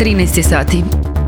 13 sati.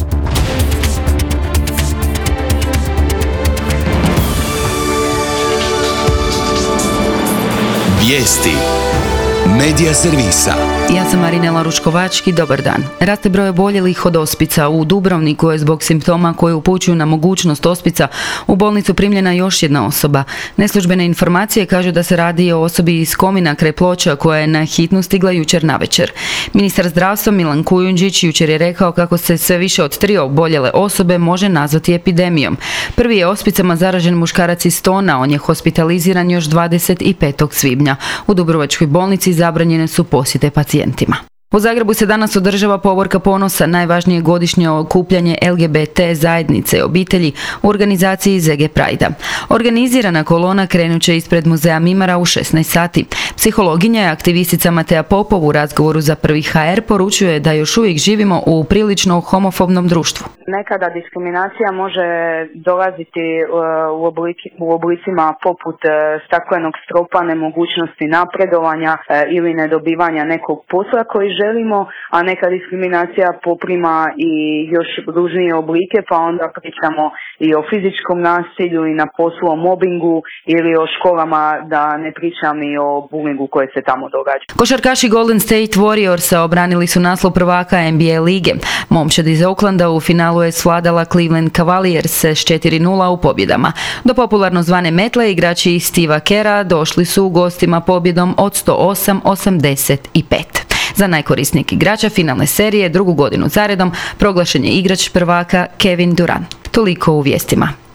Vijesti Medija servisa. Ja sam Marinela Ruškovački, dobar dan. Raste broj oboljelih od ospica. U Dubrovniku je zbog simptoma koji upućuju na mogućnost ospica u bolnicu primljena još jedna osoba. Neslužbene informacije kažu da se radi o osobi iz Komina kraj Ploča koja je na hitnu stigla jučer navečer. Ministar zdravstva Milan Kujundžić jučer je rekao kako se sve više od 3 oboljele osobe može nazvati epidemijom. Prvi je ospicama zaražen muškarac iz Stona, on je hospitaliziran još 25. svibnja. U Dubrovačkoj bolnici zabranjene su posjete pacijentima. U Zagrebu se danas održava Povorka ponosa, najvažnije godišnje okupljanje LGBT zajednice i obitelji u organizaciji ZG Pride-a. Organizirana kolona krenut će ispred muzeja Mimara u 16 sati. Psihologinja i aktivistica Matea Popov u razgovoru za Prvi HR poručuje da još uvijek živimo u prilično homofobnom društvu. Nekada diskriminacija može dolaziti u oblicima poput staklenog stropa, nemogućnosti napredovanja ili nedobivanja nekog posla koji želimo, a neka diskriminacija poprima i još ružnije oblike, pa onda pričamo i o fizičkom nasilju i na poslu o mobingu ili o školama, da ne pričam i o bullyingu koje se tamo događa. Košarkaši Golden State Warriorsa obranili su naslov prvaka NBA lige. Momčad iz Oaklanda u finalu je svladala Cleveland Cavaliers s 4-0 u pobjedama. Do popularno zvane metle igrači Steva Kera došli su u gostima pobjedom od 108-85. Za najkorisnijeg igrača finalne serije drugu godinu zaredom proglašen je igrač prvaka Kevin Durant. Toliko u vijestima.